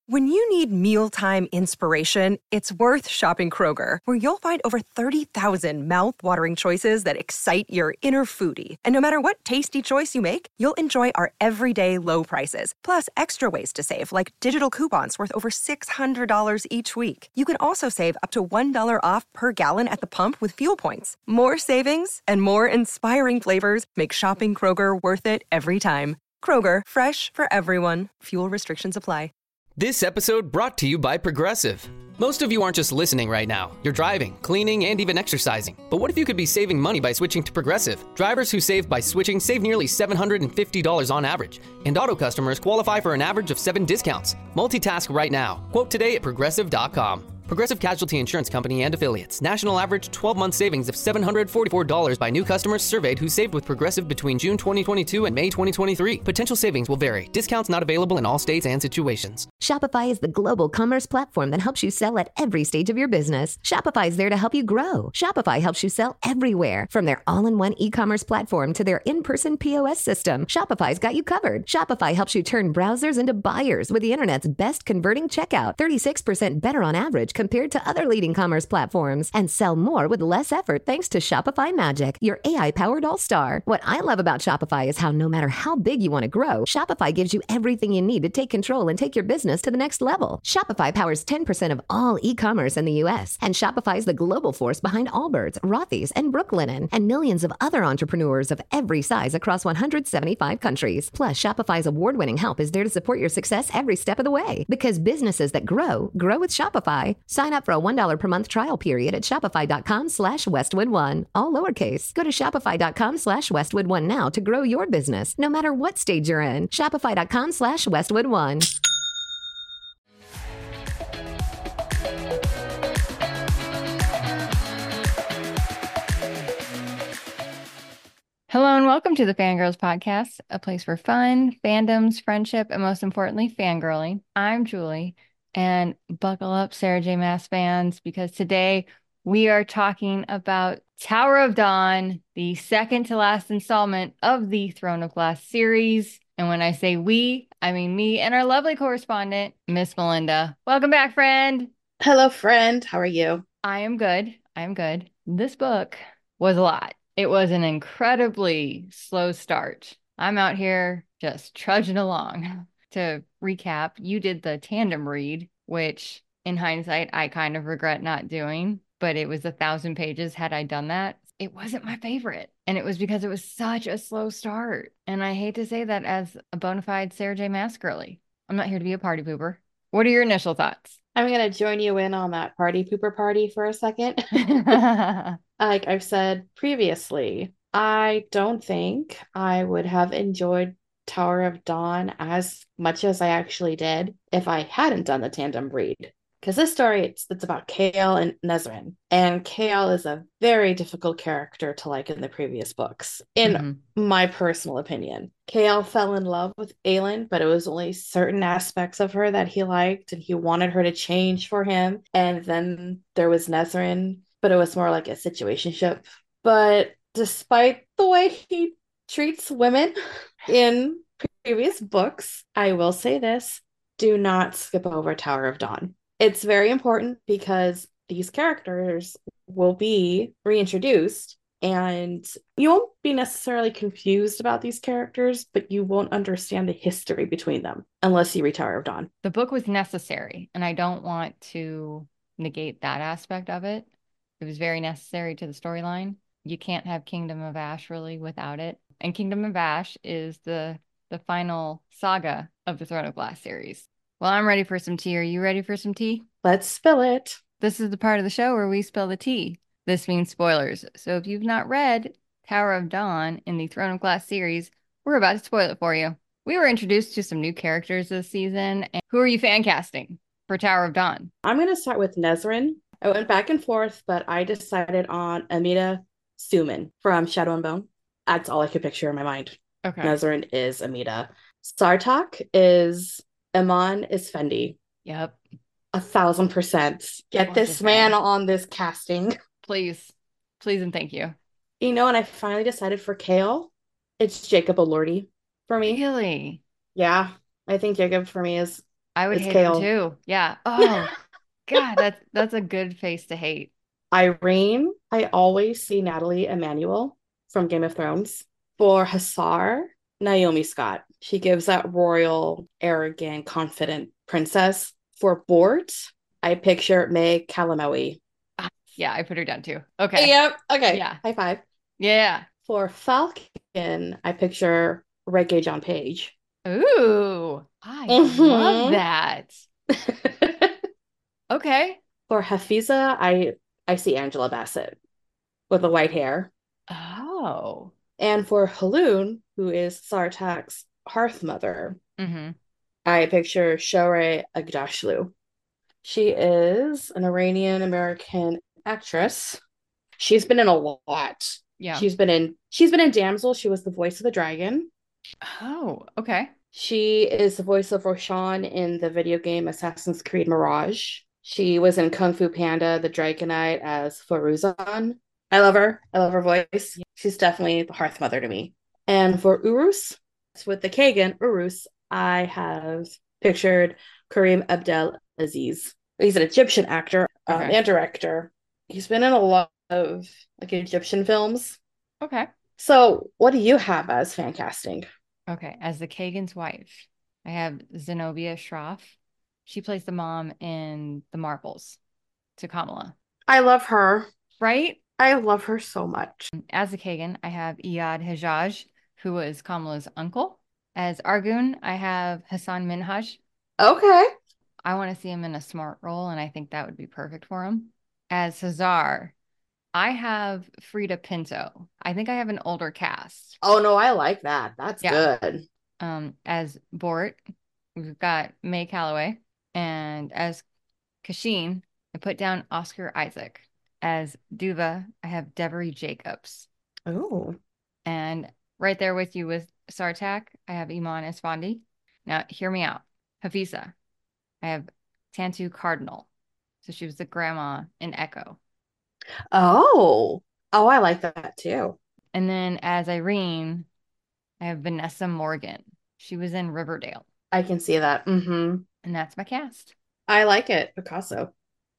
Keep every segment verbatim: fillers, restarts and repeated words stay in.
When you need mealtime inspiration, it's worth shopping Kroger, where you'll find over thirty thousand mouth-watering choices that excite your inner foodie. And no matter what tasty choice you make, you'll enjoy our everyday low prices, plus extra ways to save, like digital coupons worth over six hundred dollars each week. You can also save up to one dollar off per gallon at the pump with fuel points. More savings and more inspiring flavors make shopping Kroger worth it every time. Kroger, fresh for everyone. Fuel restrictions apply. This episode brought to you by Progressive. Most of you aren't just listening right now. You're driving, cleaning, and even exercising. But what if you could be saving money by switching to Progressive? Drivers who save by switching save nearly seven hundred fifty dollars on average. And auto customers qualify for an average of seven discounts. Multitask right now. Quote today at progressive dot com. Progressive Casualty Insurance Company and Affiliates. National average twelve-month savings of seven hundred forty-four dollars by new customers surveyed who saved with Progressive between June twenty twenty-two and May twenty twenty-three. Potential savings will vary. Discounts not available in all states and situations. Shopify is the global commerce platform that helps you sell at every stage of your business. Shopify is there to help you grow. Shopify helps you sell everywhere, from their all-in-one e-commerce platform to their in-person P O S system. Shopify's got you covered. Shopify helps you turn browsers into buyers with the internet's best converting checkout, thirty-six percent better on average compared to other leading commerce platforms, and sell more with less effort thanks to Shopify Magic, your A I-powered all-star. What I love about Shopify is how no matter how big you want to grow, Shopify gives you everything you need to take control and take your business to the next level. Shopify powers ten percent of all e-commerce in the U S, and Shopify is the global force behind Allbirds, Rothy's, and Brooklinen, and millions of other entrepreneurs of every size across one hundred seventy-five countries. Plus, Shopify's award-winning help is there to support your success every step of the way, because businesses that grow, grow with Shopify. Sign up for a one dollar per month trial period at shopify.com slash Westwood1, all lowercase. Go to shopify.com slash Westwood1 now to grow your business, no matter what stage you're in. Shopify.com slash Westwood1. Hello and welcome to the Fangirls Podcast, a place for fun, fandoms, friendship, and most importantly, fangirling. I'm Julie, and buckle up, Sarah J. Maas fans, because today we are talking about Tower of Dawn, the second to last installment of the Throne of Glass series. And when I say we, I mean me and our lovely correspondent, Miss Melinda. Welcome back, friend. Hello, friend. How are you? I am good. I am good. This book was a lot. It was an incredibly slow start. I'm out here just trudging along. To recap, you did the tandem read, which in hindsight, I kind of regret not doing, but it was a thousand pages. Had I done that, it wasn't my favorite. And it was because it was such a slow start. And I hate to say that as a bona fide Sarah J. Maas girly. I'm not here to be a party pooper. What are your initial thoughts? I'm going to join you in on that party pooper party for a second. Like I've said previously, I don't think I would have enjoyed Tower of Dawn as much as I actually did if I hadn't done the tandem read. Because this story, it's, it's about Chaol and Nezrin. And Chaol is a very difficult character to like in the previous books, in mm-hmm. my personal opinion. Chaol fell in love with Aelin, but it was only certain aspects of her that he liked, and he wanted her to change for him. And then there was Nezrin, but it was more like a situationship. But despite the way he treats women in previous books, I will say this, do not skip over Tower of Dawn. It's very important because these characters will be reintroduced, and you won't be necessarily confused about these characters, but you won't understand the history between them unless you read Tower of Dawn. The book was necessary, and I don't want to negate that aspect of it. It was very necessary to the storyline. You can't have Kingdom of Ash really without it. And Kingdom of Ash is the the final saga of the Throne of Glass series. Well, I'm ready for some tea. Are you ready for some tea? Let's spill it. This is the part of the show where we spill the tea. This means spoilers. So if you've not read Tower of Dawn in the Throne of Glass series, we're about to spoil it for you. We were introduced to some new characters this season. And who are you fan casting for Tower of Dawn? I'm going to start with Nezrin. I went back and forth, but I decided on Amida Suman from Shadow and Bone. That's all I could picture in my mind. Okay. Nezrin is Amida. Sartok is Iman Isfendi. Yep. A thousand percent. Get this man on this casting. Please. Please and thank you. You know, and I finally decided for Chaol. It's Jacob Elordi for me. Really? Yeah. I think Jacob for me is I would It's hate him Kale. too. Yeah. Oh, God, that's that's a good face to hate. Irene, I always see Natalie Emmanuel from Game of Thrones. For Hussar, Naomi Scott. She gives that royal, arrogant, confident princess. For Bort, I picture Meg Callimoe. Ah, yeah, I put her down too. Okay. Yep. Okay. Yeah. High five. Yeah. For Falcon, I picture Reggae John Page. Ooh, I love Mhm. that. Okay. For Hafiza, I I see Angela Bassett with the white hair. Oh. And for Haloon, who is Sartak's hearth mother, Mm-hmm. I picture Shohreh Aghdashloo. She is an Iranian American actress. She's been in a lot. Yeah. She's been in she's been in Damsel. She was the voice of the dragon. Oh, okay. She is the voice of Roshan in the video game Assassin's Creed Mirage. She was in Kung Fu Panda, the Dragonite as Faruzan. I love her. I love her voice. She's definitely the Hearth Mother to me. And for Urus, with the Kagan, Urus, I have pictured Kareem Abdel Aziz. He's an Egyptian actor um, Okay. and director. He's been in a lot of like Egyptian films. Okay. So, what do you have as fan casting? Okay. As the Kagan's wife, I have Zenobia Shroff. She plays the mom in The Marvels to Kamala, I love her. right? I love her so much. As the Kagan, I have Iyad Hajjaj, who was Kamala's uncle. As Argun, I have Hassan Minhaj. Okay. I want to see him in a smart role, and I think that would be perfect for him. As Cesar, I have Frida Pinto. I think I have an older cast. Oh no, I like that. That's Yeah. good. Um, as Bort, we've got May Calloway. And as Kashin, I put down Oscar Isaac. As Duva, I have Devery Jacobs. Oh. And right there with you with Sartak, I have Iman Esfandi. Now, hear me out. Hafisa, I have Tantu Cardinal. So she was the grandma in Echo. Oh. Oh, I like that too. And then as Irene, I have Vanessa Morgan. She was in Riverdale. I can see that. Mm-hmm. And that's my cast. I like it. Picasso.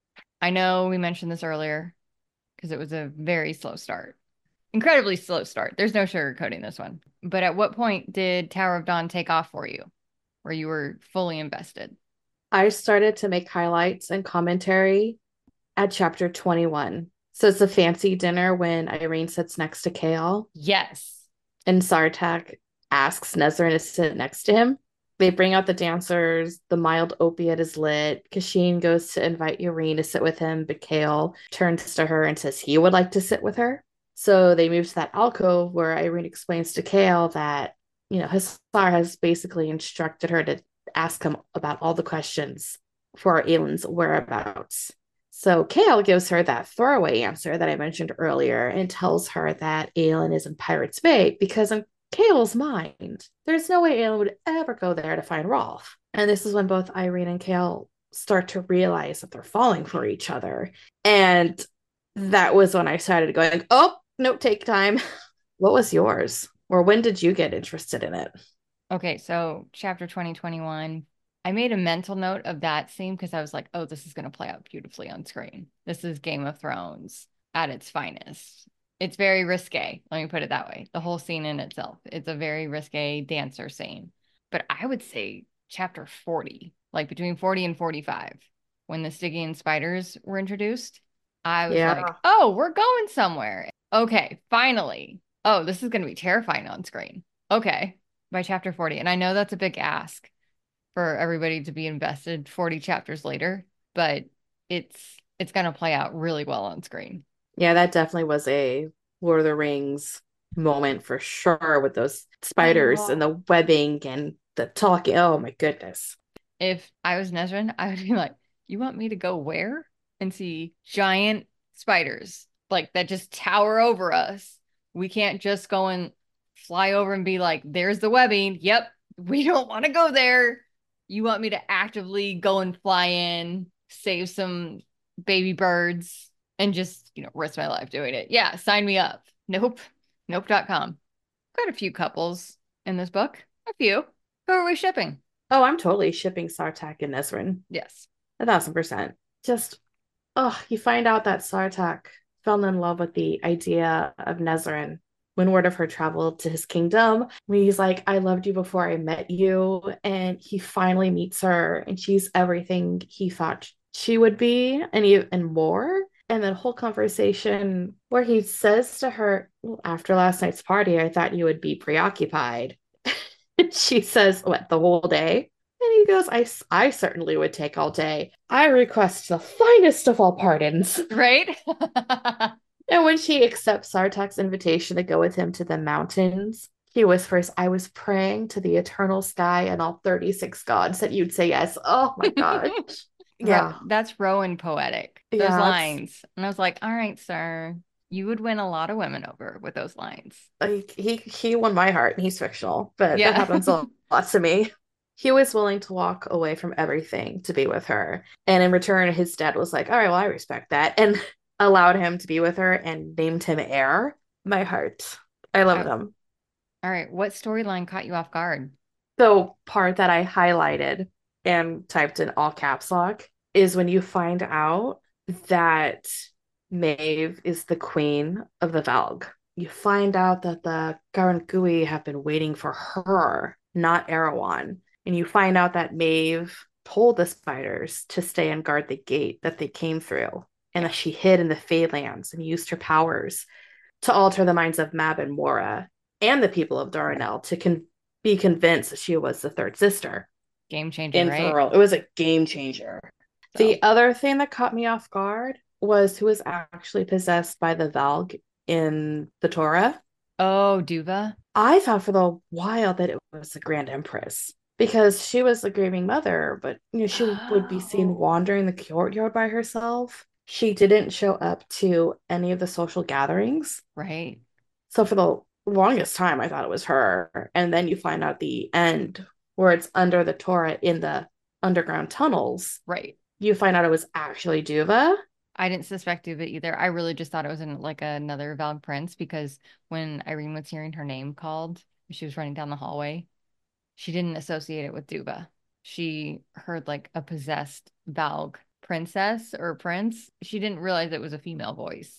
I know we mentioned this earlier because it was a very slow start. Incredibly slow start. There's no sugarcoating this one. But at what point did Tower of Dawn take off for you, where you were fully invested? I started to make highlights and commentary at chapter twenty-one. So it's a fancy dinner when Irene sits next to Kale Yes. and Sartak asks Nezrin to sit next to him. They bring out the dancers. The mild opiate is lit. Kashin goes to invite Irene to sit with him, but Kale turns to her and says he would like to sit with her. So they move to that alcove where Irene explains to Kale that, you know, Hussar has basically instructed her to ask him about all the questions for Aylin's whereabouts. So Kale gives her that throwaway answer that I mentioned earlier and tells her that Aylin is in Pirates Bay because in Kale's mind, there's no way Aylin would ever go there to find Rolf. And this is when both Irene and Kale start to realize that they're falling for each other. And that was when I started going, oh, note take time. What was yours? Or when did you get interested in it? Okay, so chapter twenty twenty-one, I made a mental note of that scene because I was like, oh, this is going to play out beautifully on screen. This is Game of Thrones at its finest. It's very risque. Let me put it that way. The whole scene in itself, it's a very risque dancer scene. But I would say chapter forty, like between forty and forty-five, when the Stygian spiders were introduced, I was Yeah. like, oh, we're going somewhere. Okay, finally. Oh, this is going to be terrifying on screen. Okay, by chapter forty. And I know that's a big ask for everybody to be invested forty chapters later, but it's it's going to play out really well on screen. Yeah, that definitely was a Lord of the Rings moment for sure with those spiders and the webbing and the talking. Oh my goodness. If I was Nesrin, I would be like, you want me to go where and see giant spiders like that just tower over us? We can't just go and fly over and be like, there's the webbing. Yep, we don't want to go there. You want me to actively go and fly in, save some baby birds, and just, you know, risk my life doing it. Yeah, sign me up. Nope. Nope dot com. Got a few couples in this book. A few. Who are we shipping? Oh, I'm totally shipping Sartak and Nesrin. Yes. A thousand percent. Just, oh, you find out that Sartak fell in love with the idea of Nesrin when word of her traveled to his kingdom. When he's like, I loved you before I met you. And he finally meets her, and she's everything he thought she would be, and, he, and more. And that whole conversation where he says to her, well, after last night's party, I thought you would be preoccupied. And she says, what, the whole day? And he goes, I, I certainly would take all day. I request the finest of all pardons. Right? And when she accepts Sartak's invitation to go with him to the mountains, he whispers, I was praying to the eternal sky and all thirty-six gods that you'd say yes. Oh my God. Yeah. That's Rowan poetic, those yeah, lines. And I was like, all right, sir, you would win a lot of women over with those lines. Like he he won my heart, and he's fictional, but Yeah. that happens a lot to me. He was willing to walk away from everything to be with her. And in return, his dad was like, all right, well, I respect that. And allowed him to be with her and named him heir. My heart. I love Oh. them. All right. What storyline caught you off guard? The part that I highlighted and typed in all caps lock is when you find out that Maeve is the queen of the Valg. You find out that the Garangui have been waiting for her, not Erewhon. And you find out that Maeve told the spiders to stay and guard the gate that they came through, and that she hid in the Faelands and used her powers to alter the minds of Mab and Mora and the people of Doranel to con- be convinced that she was the third sister. Game changer, In right? Ferrell. It was a game changer. So. The other thing that caught me off guard was who was actually possessed by the Valg in the Torah. Oh, Duva. I thought for the while that it was the Grand Empress, because she was the grieving mother, but you know, she oh. would be seen wandering the courtyard by herself. She didn't show up to any of the social gatherings. Right. So for the longest time, I thought it was her. And then you find out the end where it's under the Torah in the underground tunnels. Right. You find out it was actually Duva. I didn't suspect Duva either. I really just thought it was in like another Valg prince, because when Irene was hearing her name called, she was running down the hallway, she didn't associate it with Duva. She heard like a possessed Valg princess or prince. She didn't realize it was a female voice.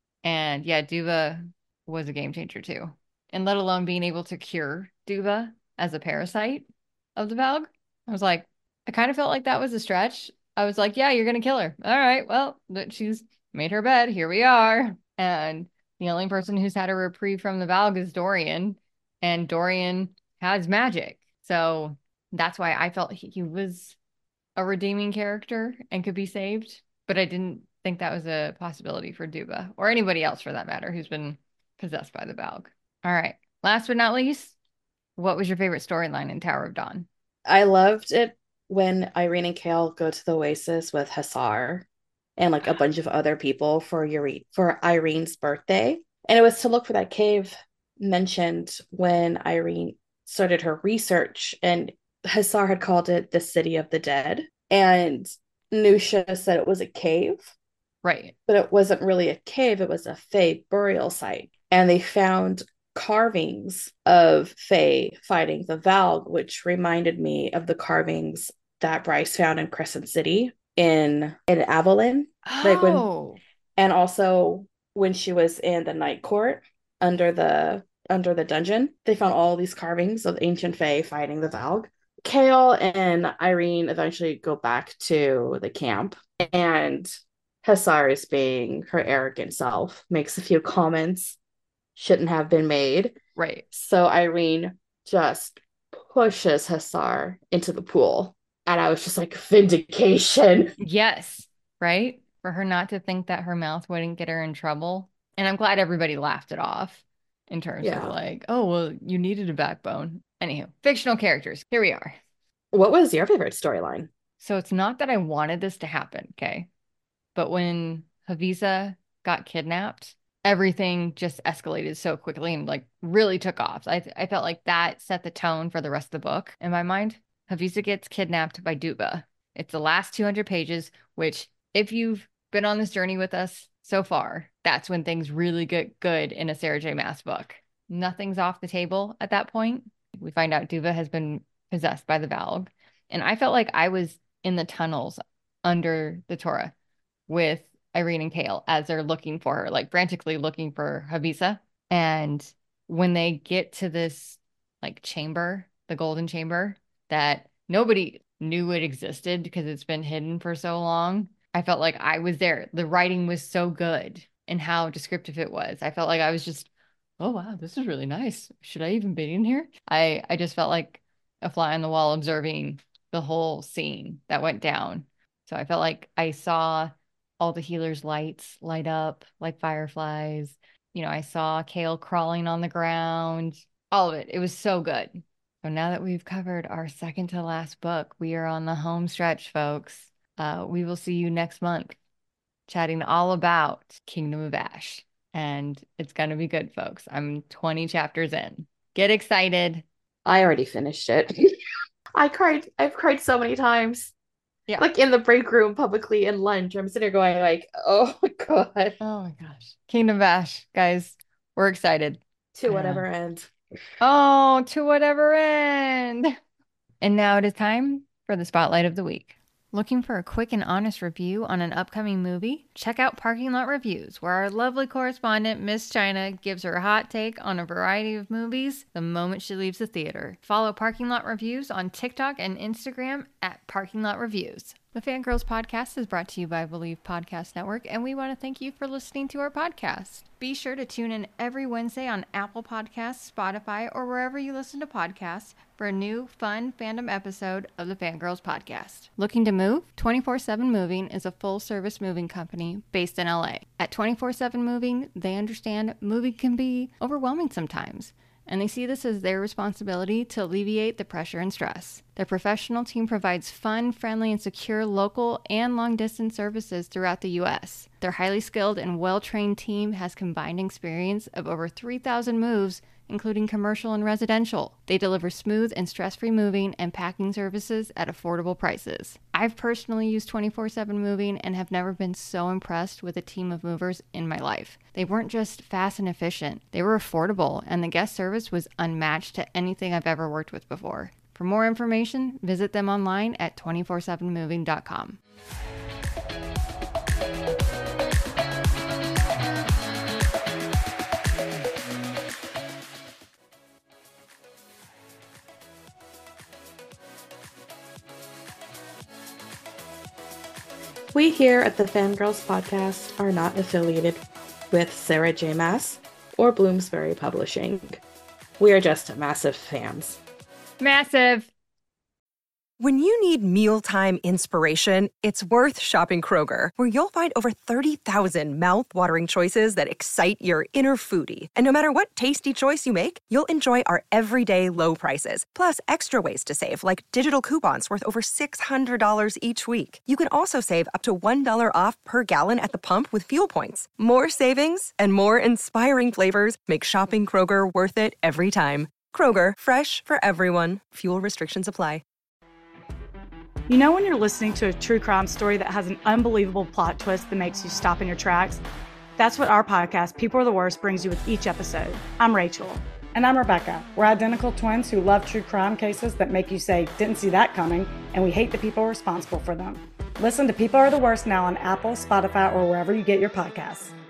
And yeah, Duva was a game changer too. And let alone being able to cure Duva as a parasite of the Valg. I was like, I kind of felt like that was a stretch. I was like, yeah, you're going to kill her. All right, well, she's made her bed. Here we are. And the only person who's had a reprieve from the Valg is Dorian. And Dorian has magic. So that's why I felt he, he was a redeeming character and could be saved. But I didn't think that was a possibility for Duva, or anybody else for that matter, who's been possessed by the Valg. All right. Last but not least, what was your favorite storyline in Tower of Dawn? I loved it when Irene and Kale go to the Oasis with Hassar and like a bunch of other people for Irene, for Irene's birthday. And it was to look for that cave mentioned when Irene started her research, and Hassar had called it the City of the Dead. And Nusha said it was a cave. Right. But it wasn't really a cave. It was a Fae burial site. And they found carvings of Fae fighting the Valg, which reminded me of the carvings that Bryce found in Crescent City in in Avalon. Oh. Like when, and also when she was in the Night Court under the under the dungeon, they found all these carvings of ancient Fae fighting the Valg. Kale and Irene eventually go back to the camp, and Hassar, is being her arrogant self, makes a few comments shouldn't have been made. Right. So Irene just pushes Hassar into the pool. And I was just like, vindication. Yes. Right. For her not to think that her mouth wouldn't get her in trouble. And I'm glad everybody laughed it off in terms yeah. of like, oh, well, you needed a backbone. Anywho, fictional characters. Here we are. What was your favorite storyline? So it's not that I wanted this to happen. Okay. But when Haviza got kidnapped, everything just escalated so quickly and like really took off. I, I felt like that set the tone for the rest of the book in my mind. Haviza gets kidnapped by Duva. It's the last two hundred pages, which if you've been on this journey with us so far, that's when things really get good in a Sarah J. Maas book. Nothing's off the table at that point. We find out Duva has been possessed by the Valg. And I felt like I was in the tunnels under the Torah with Irene and Kale as they're looking for her, like frantically looking for Havisa. And when they get to this like chamber, the golden chamber that nobody knew it existed because it's been hidden for so long, I felt like I was there. The writing was so good and how descriptive it was. I felt like I was just, oh wow, this is really nice. Should I even be in here? I, I just felt like a fly on the wall observing the whole scene that went down. So I felt like I saw all the healers' lights light up like fireflies. You know, I saw Kale crawling on the ground, all of it. It was so good. So now that we've covered our second to last book, we are on the home stretch, folks. Uh, we will see you next month chatting all about Kingdom of Ash. And it's going to be good, folks. I'm twenty chapters in. Get excited. I already finished it. I cried. I've cried so many times. Yeah. Like in the break room, publicly, in lunch. I'm sitting there going like, oh my God. Oh my gosh. Kingdom of Ash, guys. We're excited. To whatever uh, end. Oh, to whatever end. And now it is time for the Spotlight of the Week. Looking for a quick and honest review on an upcoming movie? Check out Parking Lot Reviews, where our lovely correspondent, Miss China, gives her hot take on a variety of movies the moment she leaves the theater. Follow Parking Lot Reviews on TikTok and Instagram at Parking Lot Reviews. The Fangirls Podcast is brought to you by Believe Podcast Network, and we want to thank you for listening to our podcast. Be sure to tune in every Wednesday on Apple Podcasts, Spotify, or wherever you listen to podcasts for a new, fun fandom episode of the Fangirls Podcast. Looking to move? twenty-four seven Moving is a full-service moving company based in L A. At twenty-four seven Moving, they understand moving can be overwhelming sometimes, and they see this as their responsibility to alleviate the pressure and stress. Their professional team provides fun, friendly, and secure local and long-distance services throughout the U S. Their highly skilled and well-trained team has combined experience of over three thousand moves, including commercial and residential. They deliver smooth and stress-free moving and packing services at affordable prices. I've personally used twenty-four seven Moving and have never been so impressed with a team of movers in my life. They weren't just fast and efficient, they were affordable, and the guest service was unmatched to anything I've ever worked with before. For more information, visit them online at two four seven moving dot com. We here at the Fangirls Podcast are not affiliated with Sarah J. Maas or Bloomsbury Publishing. We are just massive fans. Massive! When you need mealtime inspiration, it's worth shopping Kroger, where you'll find over thirty thousand mouth-watering choices that excite your inner foodie. And no matter what tasty choice you make, you'll enjoy our everyday low prices, plus extra ways to save, like digital coupons worth over six hundred dollars each week. You can also save up to one dollar off per gallon at the pump with fuel points. More savings and more inspiring flavors make shopping Kroger worth it every time. Kroger, fresh for everyone. Fuel restrictions apply. You know when you're listening to a true crime story that has an unbelievable plot twist that makes you stop in your tracks? That's what our podcast, People Are the Worst, brings you with each episode. I'm Rachel. And I'm Rebecca. We're identical twins who love true crime cases that make you say, didn't see that coming, and we hate the people responsible for them. Listen to People Are the Worst now on Apple, Spotify, or wherever you get your podcasts.